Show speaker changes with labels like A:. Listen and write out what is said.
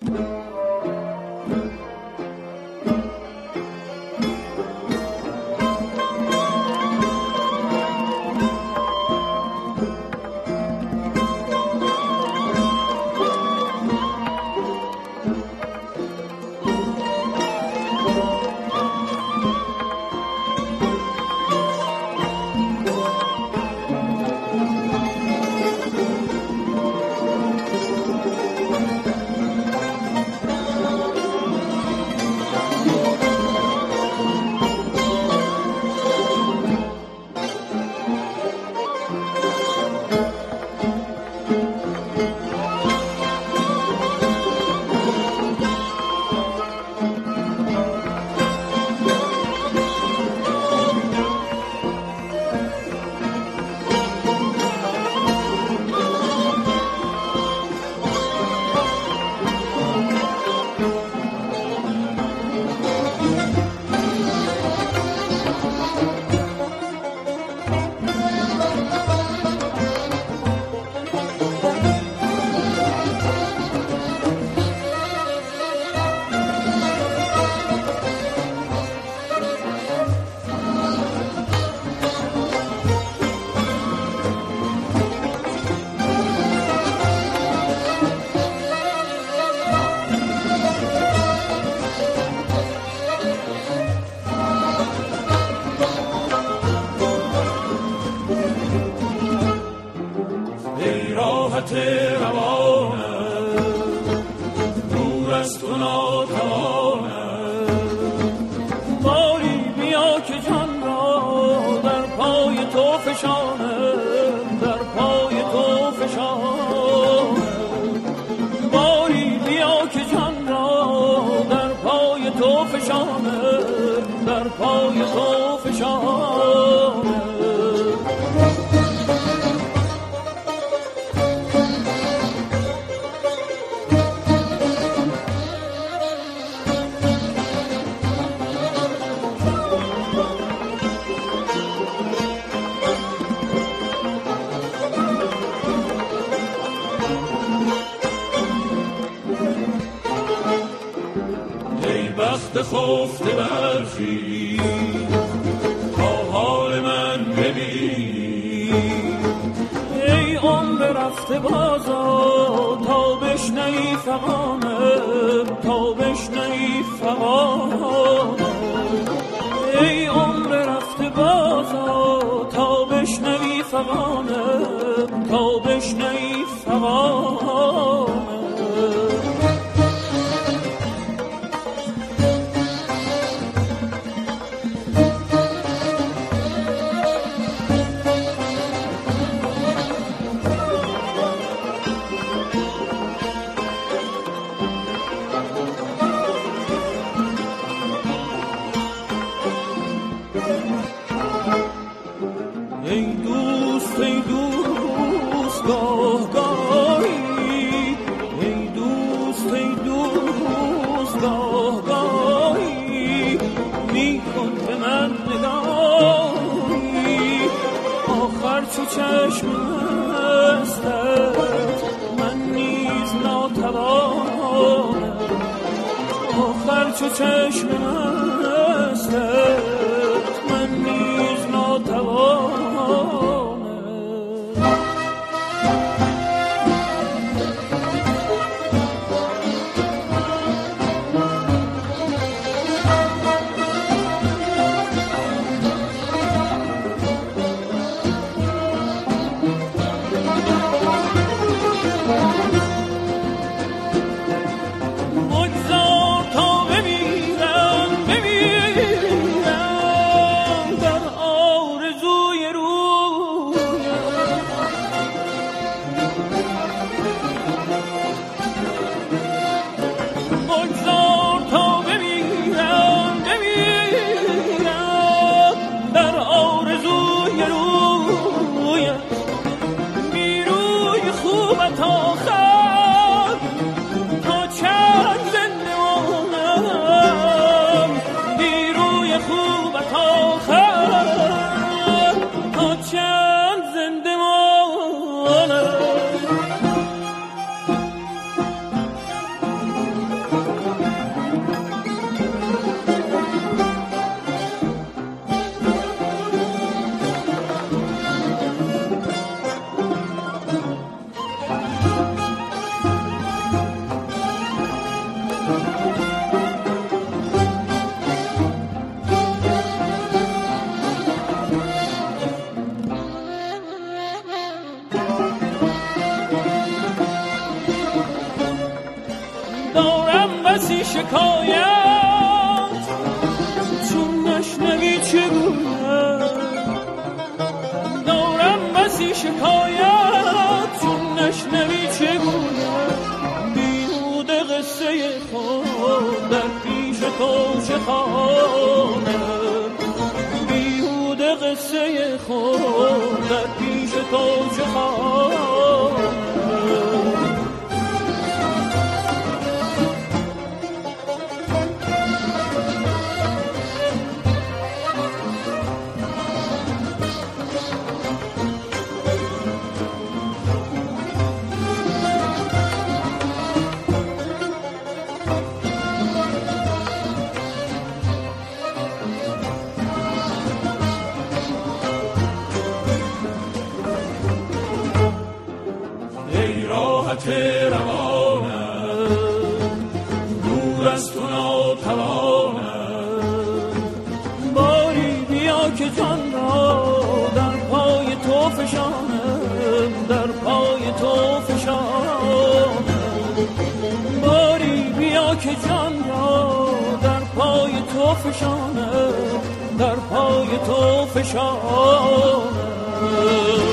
A: خفته برخی تا حال من ببینی، ای عمر رفته بازا تا بشنوی فغانم، تا بشنوی فغانم، ای عمر رفته بازا تا بشنوی فغانم، تا بشنوی فغانم. چشم هستت من نیز ناتوانم، آخر چو چشم هستت من نیز ناتوانم.
B: بگذار تا بمیرم
A: بسی شکایت چون نشنوی چه گوید دارم بسی شکایت چون نشنوی چه گوید بیهوده قصه خود در پیش تو چه خواند بیهوده قصه خود در پیش تو چه خواند روانم دور از تو ناتوانم باری بیا که جان را در پای تو فشانم در پای تو فشانم باری بیا که جان را در پای تو فشانم در پای تو فشانم